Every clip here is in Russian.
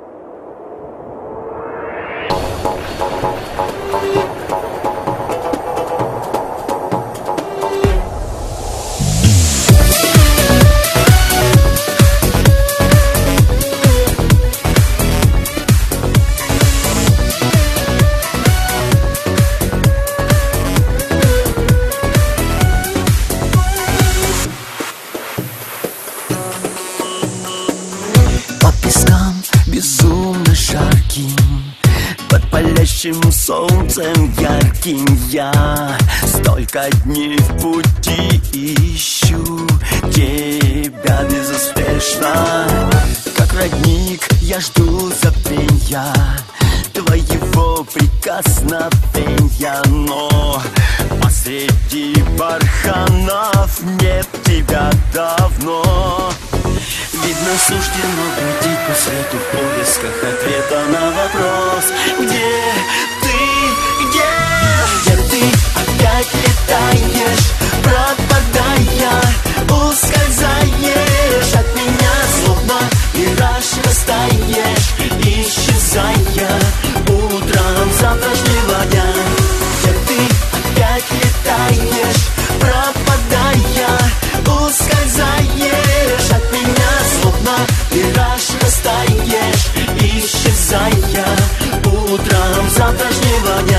Безумно жарким, под палящим солнцем ярким я столько дней в пути ищу тебя безуспешно. Как родник я жду забвенья твоего прикосновения, но посреди барханов нет тебя давно. Видно, суждено бродить по свету в поисках ответа на вопрос: где ты, где ты опять летаешь, пропадая, ускользаешь от меня, словно мираж растаешь, исчезая утром завтрашнего дня. Где ты опять летаешь, пропадая, ускользаешь от меня, словно мираж растаешь, исчезая утром завтрашнего дня.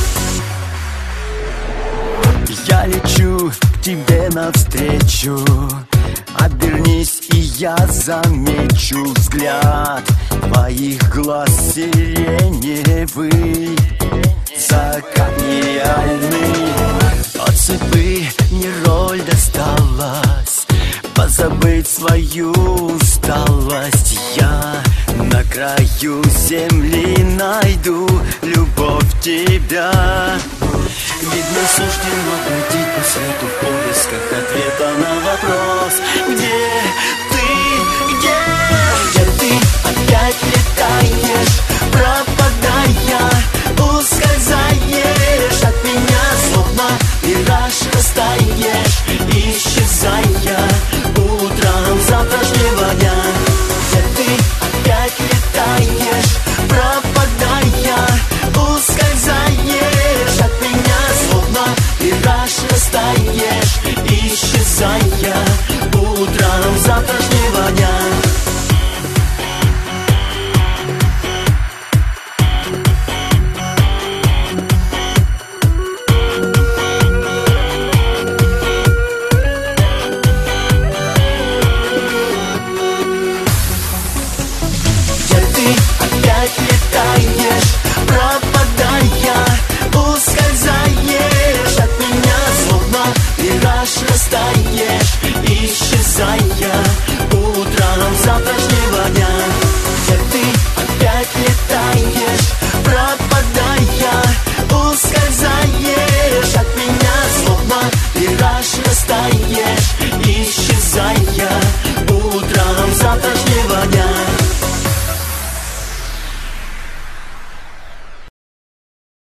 Я лечу к тебе навстречу, обернись, и я замечу взгляд твоих глаз сиреневый. Закат нереальный, от судьбы мне роль досталась, позабыть свою усталость. Я на краю земли найду любовь тебя. Видно, суждено бродить по свету в поисках ответа на вопрос: где ты,